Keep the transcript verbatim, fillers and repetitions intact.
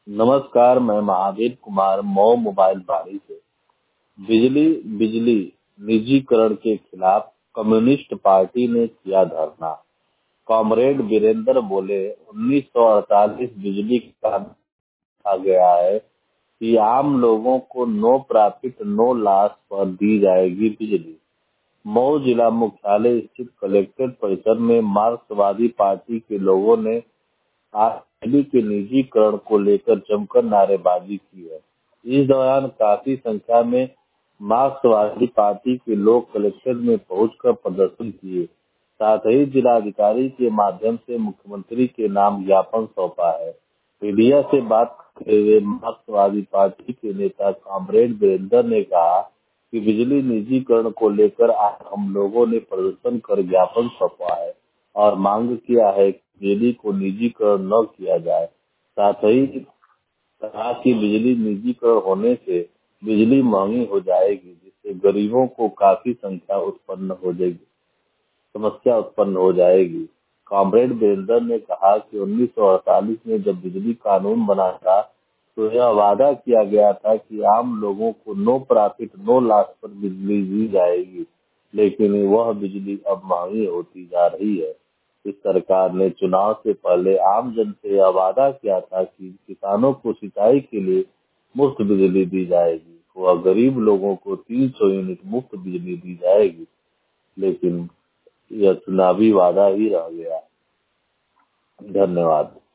नमस्कार, मैं महावीर कुमार मऊ मोबाइल बारी से। बिजली बिजली निजीकरण के खिलाफ कम्युनिस्ट पार्टी ने किया धरना। कॉमरेड वीरेंद्र बोले, उन्नीस सौ अड़तालीस बिजली का कहा गया है कि आम लोगों को नो प्रॉफिट नो लॉस पर दी जाएगी बिजली। मऊ जिला मुख्यालय स्थित कलेक्ट्रेट परिसर में मार्क्सवादी पार्टी के लोगों ने आज बिजली के निजीकरण को लेकर जमकर नारेबाजी की है। इस दौरान काफी संख्या में मार्क्सवादी पार्टी के लोग कलेक्ट्रेट में पहुंचकर प्रदर्शन किए। साथ ही जिलाधिकारी के माध्यम से मुख्यमंत्री के नाम ज्ञापन सौंपा है। मीडिया से बात करते हुए मार्क्सवादी पार्टी के नेता कॉमरेड वीरेंद्र ने कहा कि बिजली निजीकरण को लेकर आज हम लोगों ने प्रदर्शन कर ज्ञापन सौंपा है और मांग किया है कि बिजली को निजीकरण न किया जाए। साथ ही कहा कि बिजली निजीकरण होने से बिजली महंगी हो जाएगी, जिससे गरीबों को काफी संख्या उत्पन्न हो जाएगी समस्या उत्पन्न हो जाएगी। कॉमरेड वीरेंद्र ने कहा कि उन्नीस सौ अड़तालीस में जब बिजली कानून बना था तो यह वादा किया गया था कि आम लोगों को नो प्रॉफिट नो लॉस पर बिजली दी जाएगी, लेकिन वह बिजली अब महंगी होती जा रही है। इस सरकार ने चुनाव से पहले आम जन से यह वादा किया था कि किसानों को सिंचाई के लिए मुफ्त बिजली दी जाएगी, वह गरीब लोगों को तीन सौ यूनिट मुफ्त बिजली दी जाएगी, लेकिन यह चुनावी वादा ही रह गया। धन्यवाद।